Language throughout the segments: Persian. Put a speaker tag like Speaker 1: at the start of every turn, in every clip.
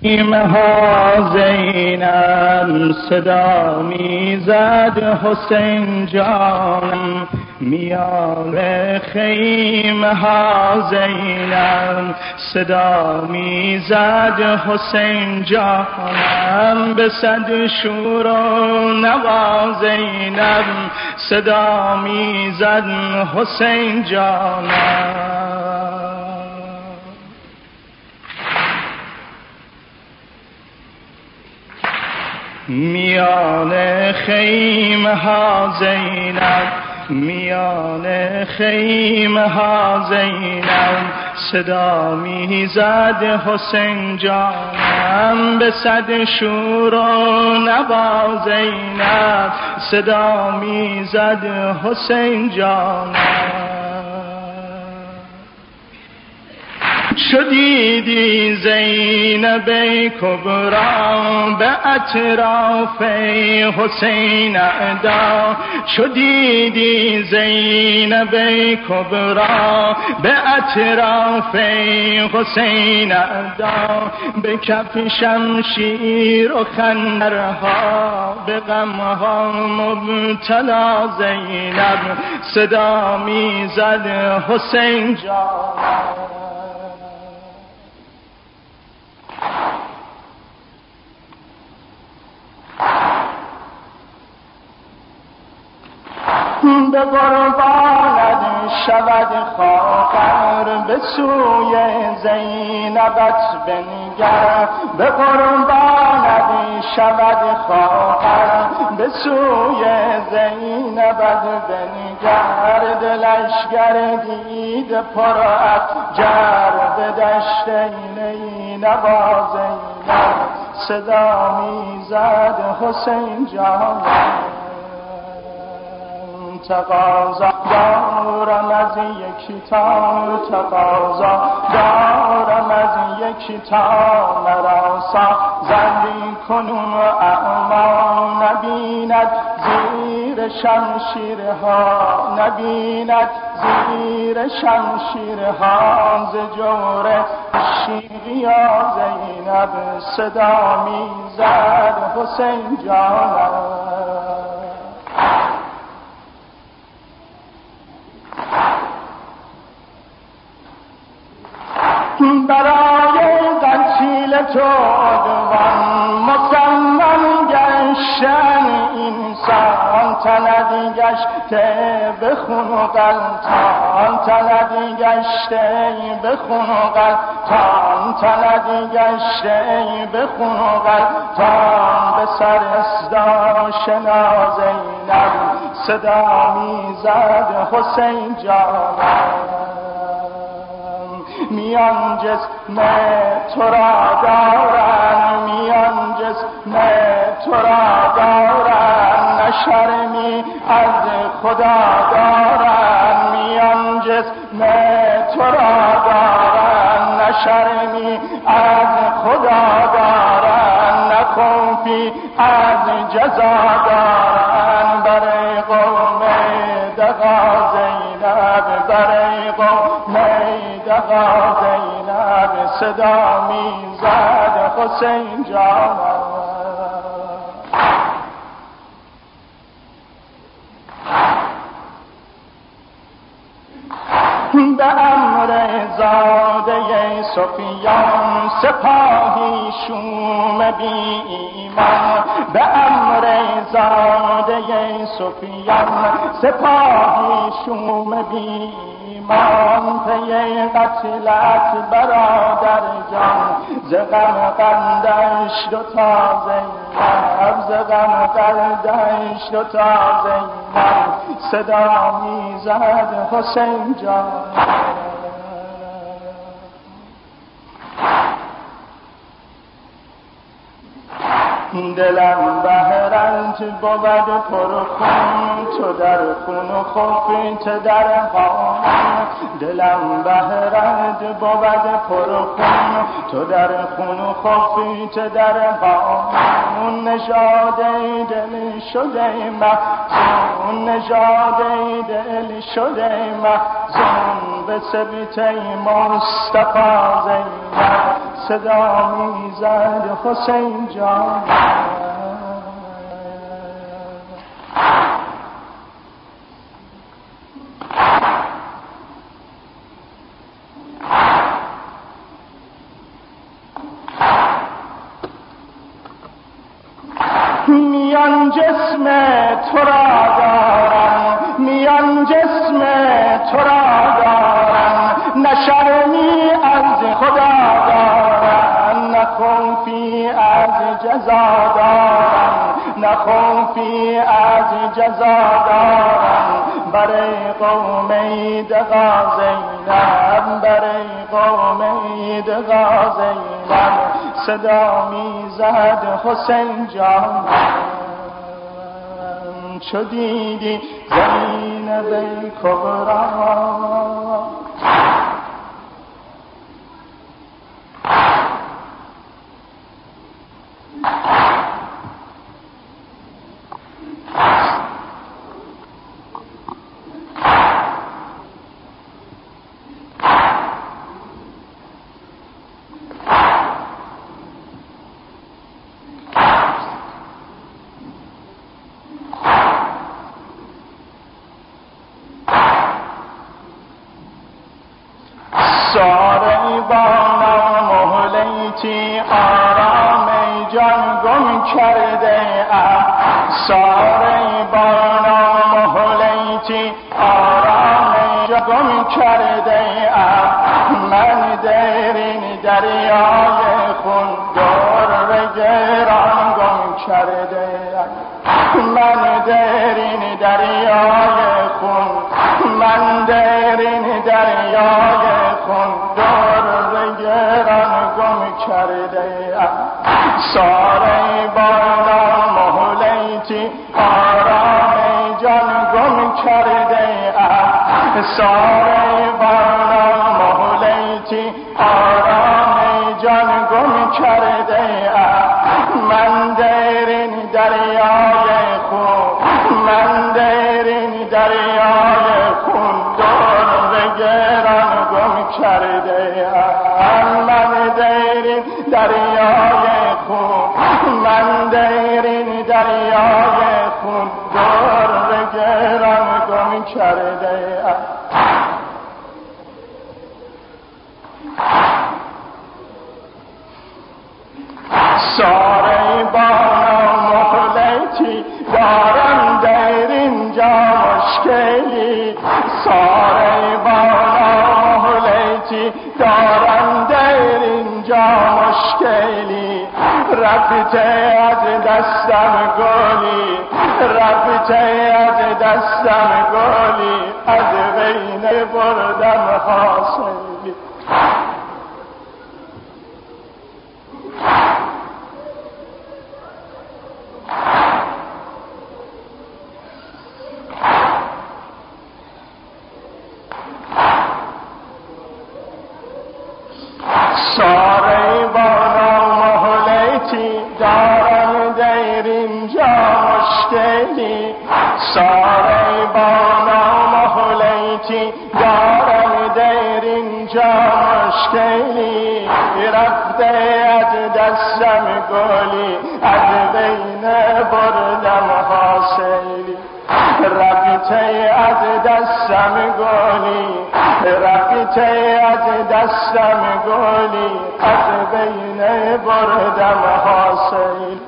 Speaker 1: ها زینب صدا میزد حسین جانم، میان خیمه ها زینب صدا میزد حسین جانم، به صد شور و نوا زینب صدا میزد حسین جانم. میان خیمه ها زینب، میان خیمه ها زینب صدا میزد حسین جانم، به صد شور و نوا زینب صدا میزد حسین جانم. شدیدی زینب کبرا به اطراف حسین اعدا، شدیدی زینب کبرا به اطراف حسین اعدا، به کف شمشیر و خنجرها به غمها مبتلا زینب صدا میزد حسین جانم. به قربانت شود خاطر به سوی زینبت بنگر، به قربانت شود خاطر به سوی زینبت بنگر، دلش گردید پر افجر به دشت نینوا زینب صدا میزد حسین جانم. تقاضا دارم از یکی تا، تقاضا دارم از یکی تا، مرا سازندی کنون و اعما نبیند زیر شمشیرها، نبیند زیر شمشیرها ز جور شیریا زینب صدا میزد حسین جانم. برای قتیل تو عدوان مصمم گشتن انسان، تند گشته به خون و غلطان، تند گشته به خون و غلطان، تند گشته به خون و غلطان، به سر داشنا زینب صدا میزد حسین جانم. میان جسم تو را دارن، میان جسم تو را دارن، نه شرمی از خدا دارن، میان جسم تو را دارن، نه شرمی از خدا دارن، نه خوفی از جزا دارن، برای قوم دغا زینب، برای قوم دغا زینب صدا میزد حسین جانم. به امر زاده سفیان سپاهی شوم بی ایمان، به امر زاده سفیان سپاهی شوم بی ایمان، پی قتلت برادر جان ز غم قندش دوتا زینب، ز غم قندش دوتا زینب صدا میزد حسین جان. دلم بهرنج بود پرخون تو در خون و خوفیت در خانم، دلم بهرنج بود پرخون تو در خون و خوفیت در خانم، نژاده دل شده محزون، نژاده دل شده محزون به سبیت مصطفی زینب صدا میزد حسین جان. میان جسم تو را دارم، میان جسم تو را دارم، نه شرمی از خدا دارم، نه خوفی از جزا دارم، نه خوفی از جزا دارم. برای قوم دغا زینب، برای قوم دغا زینب صدا میزد حسین جان. چو دیدی زینب کبرا ساره بانا مهلیتی آرام جان گم کرده ام، ساره بانا مهلیتی آرام جان گم کرده ام. من در این دریای خون در گران گم کرده ام، من در این دریای خون، من در این دریای خون در گران گم کرده ام. ساره بالا مهلیتی آرام جان گم کرده ام، ساره بالا مهلیتی آرام جان گم کرده ام. من در این دریای خون، من در این دریای خون در گران گم کرده ام. من در این دریای خون، من در این دریای خون در گران گم کرده ام. ساره بانا مهلیتی دارم در اینجا مشکلی، ساره بانا مهلیتی دارم در اینجا مشکلی. رفته از دستم گلی، رفته از دستم گلی، از بین بردم حاصلی. ساره بانا مهلیتی دارم در اینجا مشکلی، ساره بانا مهلیتی دارم در اینجا مشکلی. رفته از دستم گلی، از بین بردم حاصلی. رفته از دستم گلی، رفته از دستم گلی، از بین بردم حاصل.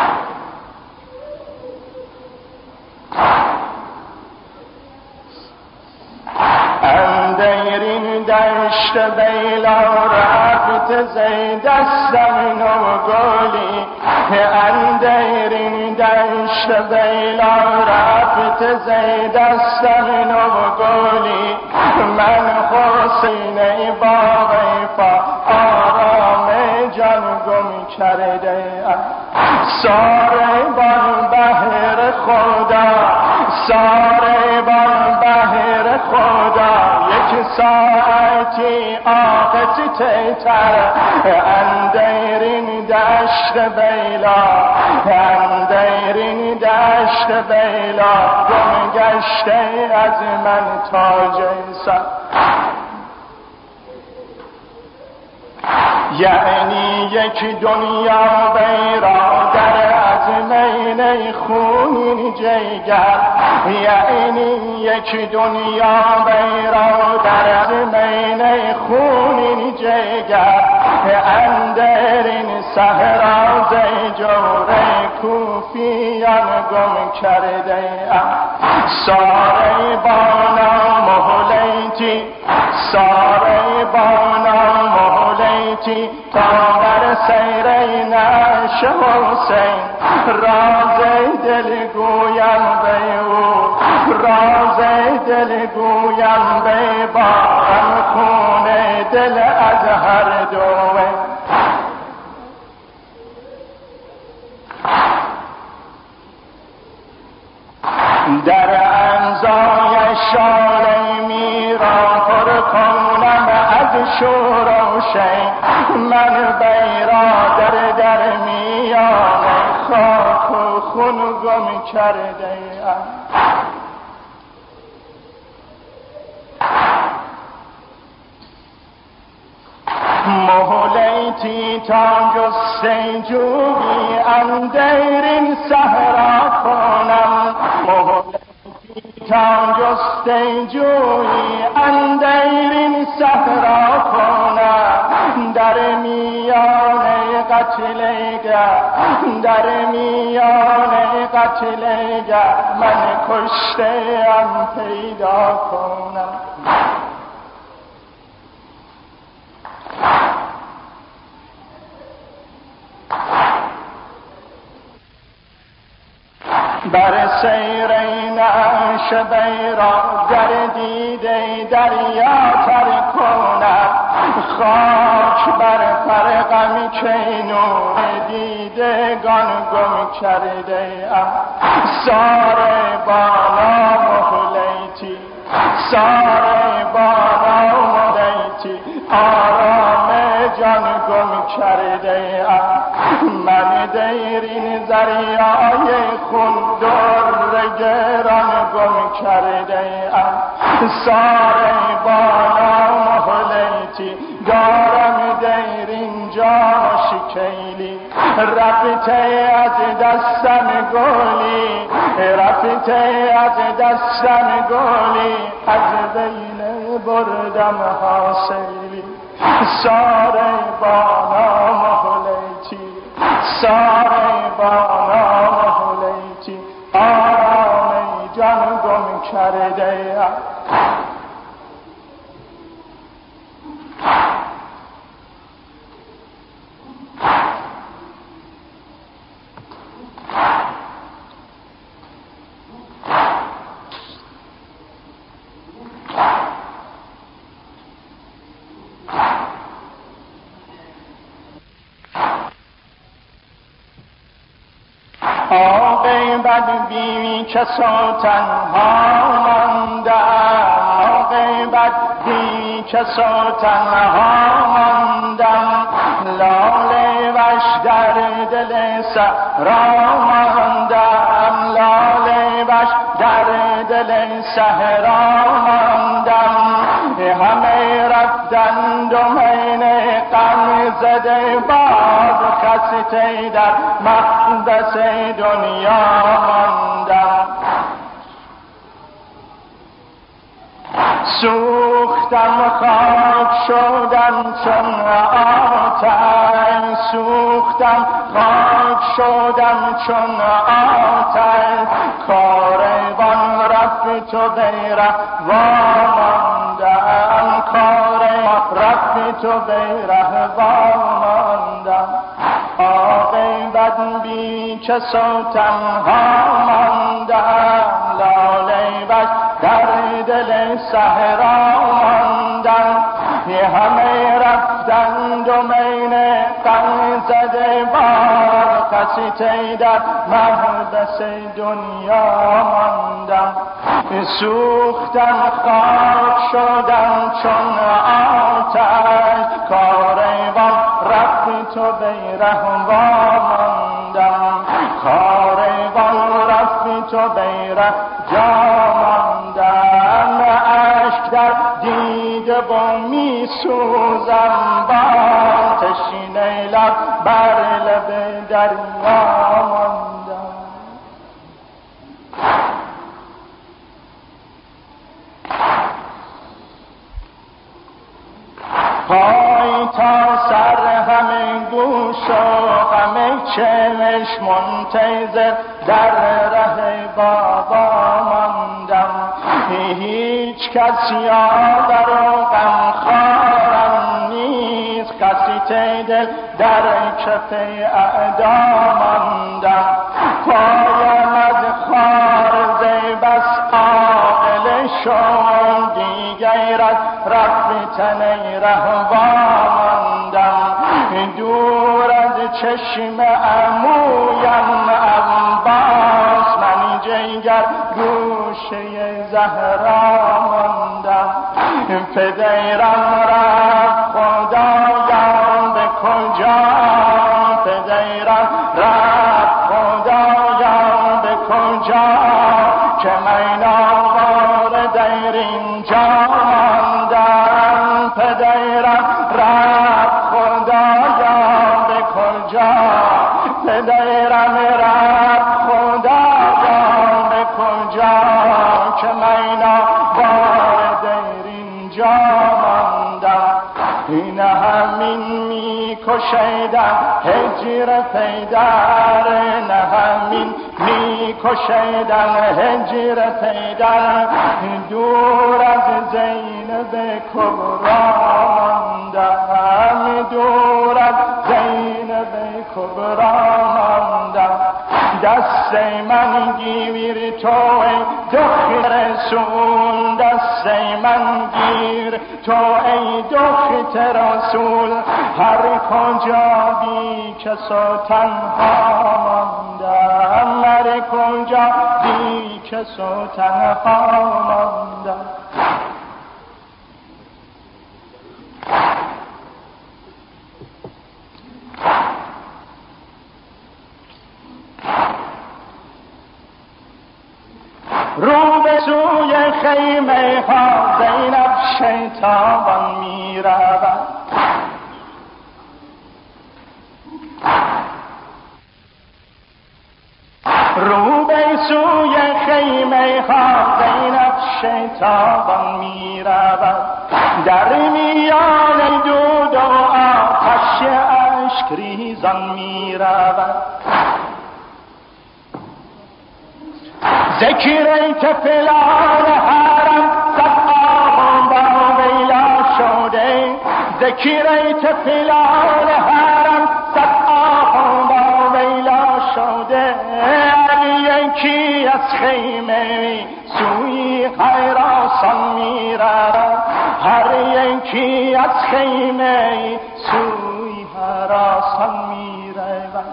Speaker 1: اندرین دشت بیلا رفت زی دستم نو گلی، اندرین دشت بیلا رفت زی دستم نو گلی. من حسین باغیفا آرام جان گم کرده ام. ساره بان بهر خدا، ساره بان بهر خدا، یک ساعتی آقت تیتر اندرین دشت بیلا، اندرین دشت بیلا گم گشته از من تاج سر. یعنی یک دنیا بیرادر از مین خونین جگر، یعنی یک دنیا بیرادر از مین خونین جگر، اندرین صحرا جور کوفیان گم کرده ام. ساره بانا مهلیتی، ساره بانا مهلیتی، تا بر سیر نش حسین راز دل گویم به او، راز دل گویم به بارم خون دل از هر دوه. در انزای شال میرا پر کنم از شور و شین، من بیرادر در میان خاک و خون گم کرده ام. مهلیتی تا جستجوی اندرین صحرا کنم، مهلیتی تا جستجوی اندرین صحرا کنم، در میان قتلگه، در میان قتلگه من کشته ام پیدا کنم. بر سیر نعش بیرا گردیده دریا تر کند، خاک بر فرقم که نور دیدگان گم کرده ام. ساره بانا مهلیتی، ساره بانا مهلیتی، آرام جان گم کرده ام. من دیرین زریای خون در گران گم کرده ام. ساره بانا مهلیتی، دارم دیرین جان شکیلی، رفته از دستم گلی، رفته از دستم گلی، از بین بردم حاصلی. ساره بانا مهلیتی، ساره بانا مهلیتی، آرام جان گم کرده ام. عاقبت بی کس و تنها ماندم، عاقبت بی کس و تنها ماندم، لاله وش در دل صحرا ماندم، لاله وش در دل صحرا ماندم. همه رفتند و من غم زده باد خسته در مقدس دنیا ماندم. سوختم خاک شدم چون آتش، سوختم خاک شدم چون آتش، کاروان رفت و بیره واماندم، کاروان رفت و بیره واماندم. عاقبت بی کس و تنها ماندم، لاله وش در دل صحرا ماندم. همه رفتند و من غم زده بار خسته در مقدس دنیا ماندم. سوختم خاک شدم چون آتش، کاروان رفت و بیره واماندم، کاروان رفت و بیره جا ماندم. اشک در دیده خیره و می سوزم با تشنه لب بر لب دریا ماندم. پای تا سر همه گوش و همه چشم منتظر در ره بابا ماندم. هیچ کس یاور و غمخوارم نیست، کسی دل در کف اعدا ماندم. پایم از خار بس عاقل شد، دیگر از رفتن رهوا ماندم. دور از چشم عمویم عباس، من جگر گوشه زهرا ماندم. پدرم رفت خدایا به کجا، پدرم رفت خدایا به کجا، که من آواره اینجا ماندم. پدرم رفت خدایا به کجا، پدرم رفت خدایا به کجا، که من آواره اینجا ماندم. این همین میکشیدم هجر پدر، نه همین میکشیدم هجر پدر. دور از زینب کبرا ماندم، دور از زینب کبرا ماندم. دست من گیر تو ای دختر رسول، دست من گیر تو ای دختر رسول. هر کجا بی کس و تنها ماندم، هر کجا بی کس و تنها ماندم. رو به سوی خیمه ها زینب شیطان می رود، رو به سوی خیمه ها زینب شیطان می رود. در میان دود و آتش اشک ریزان می رود. ذکر طفلان حرم صد آهم با ویلا شده، ذکر طفلان حرم صد آهم با ویلا شده. یکی از خیمه سوی خراسان می رود، هر یکی از خیمه سوی خراسان می رود.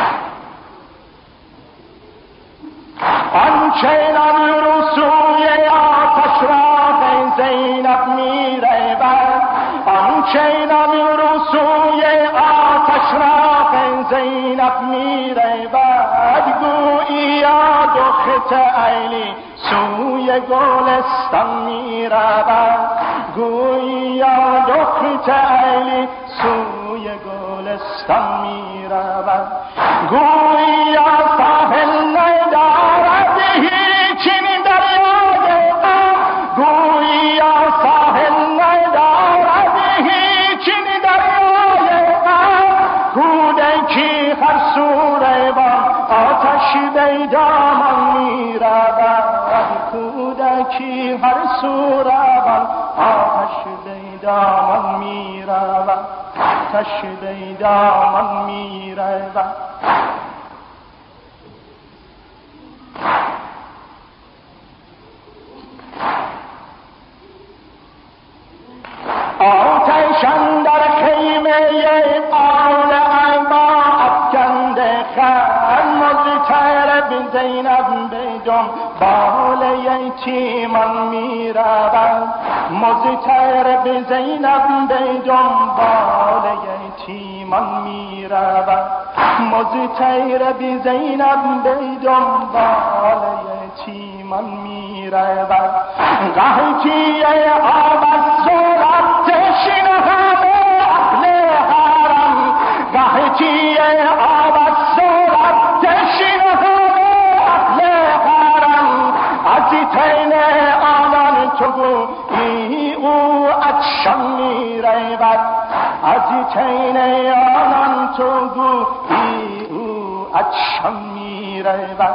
Speaker 1: آنچنان رو سوی آتش راه زینب می رود، آنچنان رو سوی آتش راه زینب می رود. گوییا دخت علی سوی گلستان می رود، گوییا دخت علی سوی گلستان می رود. گوییا ساحل ندارد هیچین دریای غم، گوییا ساحل ندارد هیچین دریای غم. کودکی هر سوره با آتش بیدامان می رود، کودکی هر سوره با آتش بیدامان می رود، آتش بیدامان می رود. آتش اندر خیمه آل عبا افکنده خن، مضطرب زینب به دنبال یتیمان می رود، مضطرب زینب به دنبال یتیمان می رود، مضطرب زینب به دنبال یتیمان می رود. قحطی آب از سرعت گیتی آب صورت شیرهای اهل حرم از تین آنان تو گویی او عطشان می‌رود از تین آنان تو گویی او عطشان می‌رود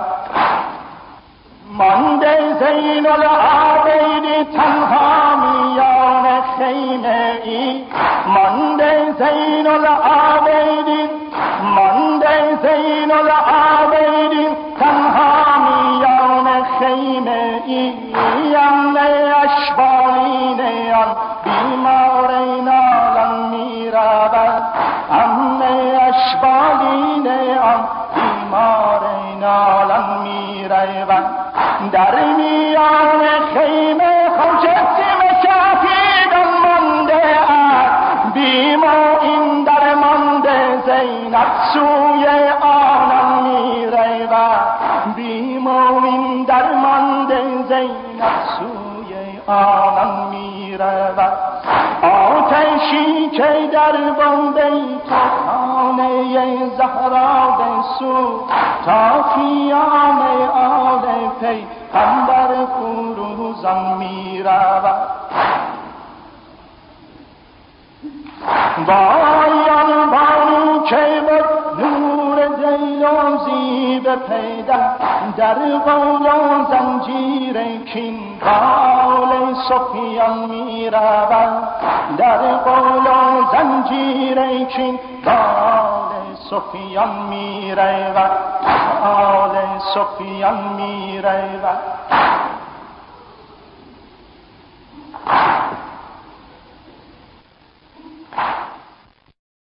Speaker 1: مانده زین العابدین تنها میان خیمه ای مانده زین العابدین مانده زین العابدین تنها میان خیمه ای امن اشبالین آن بیمار نالان میرود امن اشبالین آن بیمار نالان میرود در میان خیمه خجسم شهیدان مانده است بیم و این در مانده زینب سوی آنان میرود بیم و این در مانده زینب سوی آنان میرود آتشی که در بیت خانه زهرا بسوز تا قیام آل پیغمبر فروزان میرود وایان بانو که بود نور دیروزی به پیدا در قول و زنجیر کین بال سفیان میرود در قول و زنجیر کین بال سفیان میرود آل سفیان میرود